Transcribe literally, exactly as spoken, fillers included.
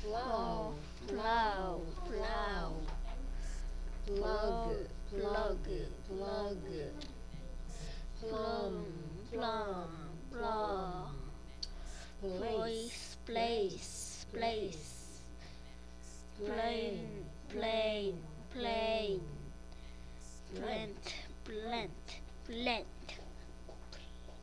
plow, plow, plow, plug, plug, plug, plum, plum, plum, place, place, place, plane, plane, plane, plant, plant, plant,